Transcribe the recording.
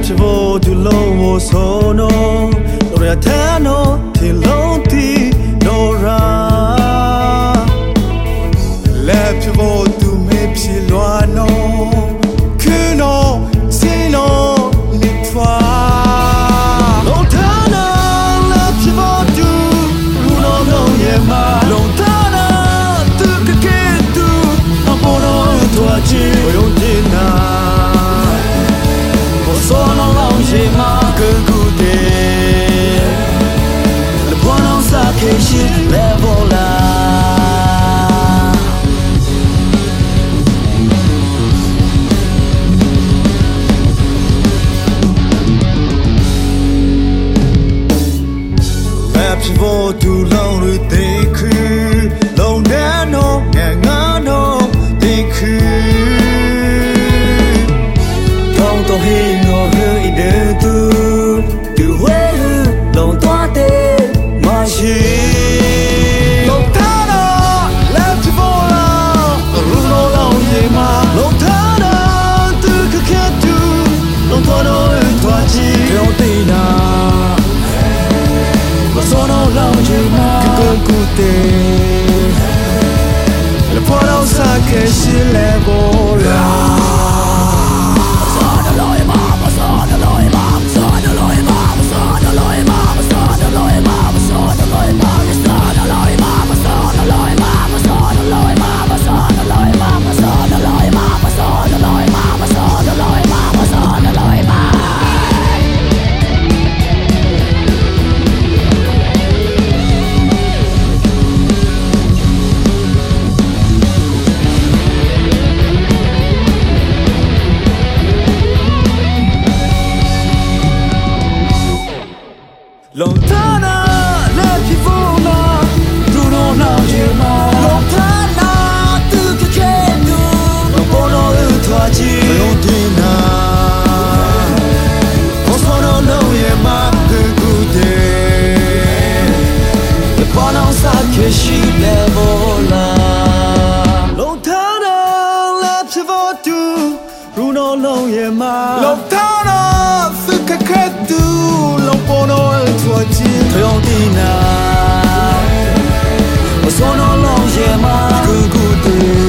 Lepchivo tu lo sono Loreatano ti lonti Lora Lepchivo tu me psiloano Kuno sino litwa Lontana Lepchivo tu Runo no yema Lontana tu kaketu Ambono tuachi Oyontina Sono longe ma che gude Le buon non sa che ci le vola Lepchivo tu long lu te ku Long nano ngano te ku Long to hi Le poids sa che si le vola Lontana, Lepchivo na Bruno na yema Lontana, tu che tu Non buono tuaci Lontana Sono no yema che gude Le buono sa che ci le vola Lontana, Lepchivo tu Bruno no yema Lontana, tu che tu Non buono Toyontina Sono longe ma che gude